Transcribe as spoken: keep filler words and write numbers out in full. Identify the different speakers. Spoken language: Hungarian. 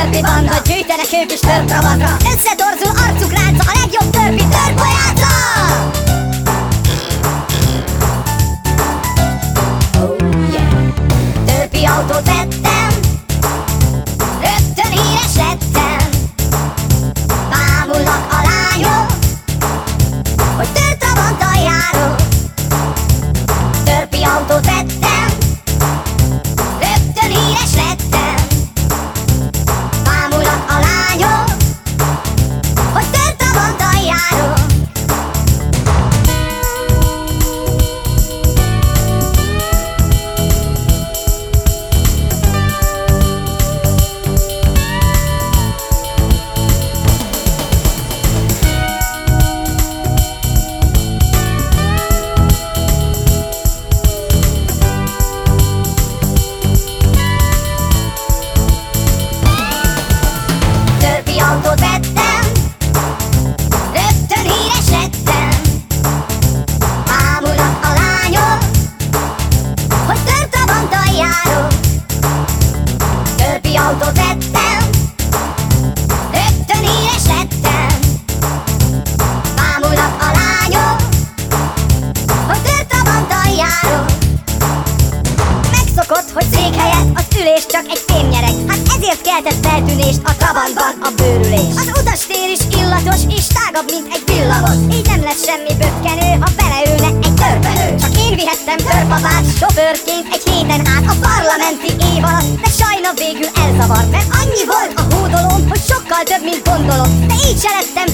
Speaker 1: törpi banda, gyűjtenek ők is törpravatra. Összetorzul arcuk lánca, a legjobb törpi törpajátsa. Oh yeah. Törpi autót vettem, rögtön híres lettem. Bámulnak a lányok, hogy törpravanttal járok. Törpi autót vettem, rögtön híres lettem. Bámulnak a lányok, hogy törpravanttal járok. Autót vettem, rögtön híres lettem. Bámulnak a lányok, hogy törpravanttal járok. Törpi autót vettem, rögtön híres lettem. Bámulnak a lányok, hogy törpravanttal járok. Megszokott, hogy székhelyett az ülés csak egy fémnyereg. Hát ezért keltett feltűnést a Trabantban a bőrülés. Az utastér is illatos és tágabb, mint egy villamos. Így nem lesz semmi bökkenő, ha beleülne egy törpönő. Csak én vihettem törpapát sofőrként egy héten át a parlamenti év alatt. De sajna végül elzavart, mert annyi volt a hódolóm, hogy sokkal több, mint gondolom. De így se lettem